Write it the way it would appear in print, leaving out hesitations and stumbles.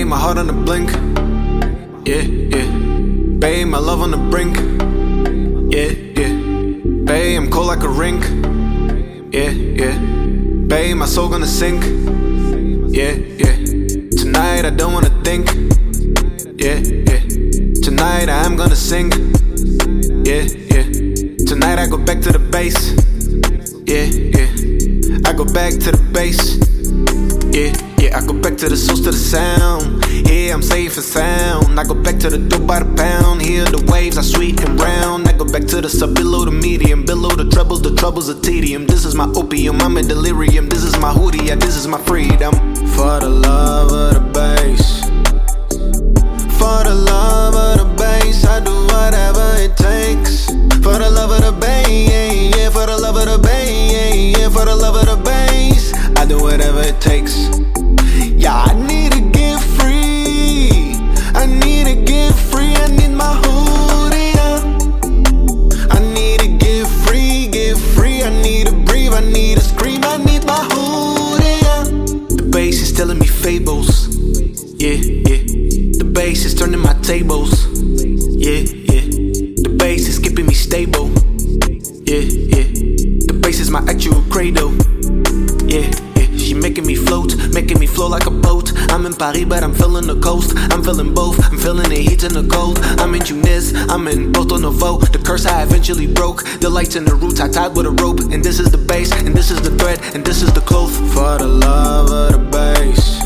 Babe, my heart on the blink. Yeah, yeah. Babe, my love on the brink. Yeah, yeah. Babe, I'm cold like a rink. Yeah, yeah. Babe, my soul gonna sink. Yeah, yeah. Tonight I don't wanna think. Yeah, yeah. Tonight I am gonna sing. Yeah, yeah. Tonight I go back to the base. Yeah, yeah. I go back to the base. Yeah, yeah. I go back to the source, to the sound. Yeah, I'm safe and sound. I go back to the dope by the pound. Hear the waves are sweet and round. I go back to the sub, below the medium, below the troubles of tedium. This is my opium, I'm in delirium. This is my hoodie, yeah, this is my freedom. For the love of the bass. For the love of the bass, I do whatever it takes. For the love of the bass, yeah, for the love of the bass, yeah, for the love of the bass, I do whatever it takes. Yeah, I need to get free. I need to get free. I need my hoodie, yeah. I need to get free, get free. I need to breathe, I need to scream. I need my hoodie, yeah. The bass is telling me fables. Yeah, yeah. The bass is turning my tables. Yeah, yeah. The bass is keeping me stable. Yeah, yeah. The bass is my actual cradle. Yeah, yeah. She making me float like a boat. I'm in Paris, but I'm feeling the coast. I'm feeling both, I'm feeling the heat and the cold. I'm in Tunis, I'm in Porto Novo. The curse I eventually broke. The lights and the roots I tied with a rope. And this is the bass, and this is the thread, and this is the cloth. For the love of the bass.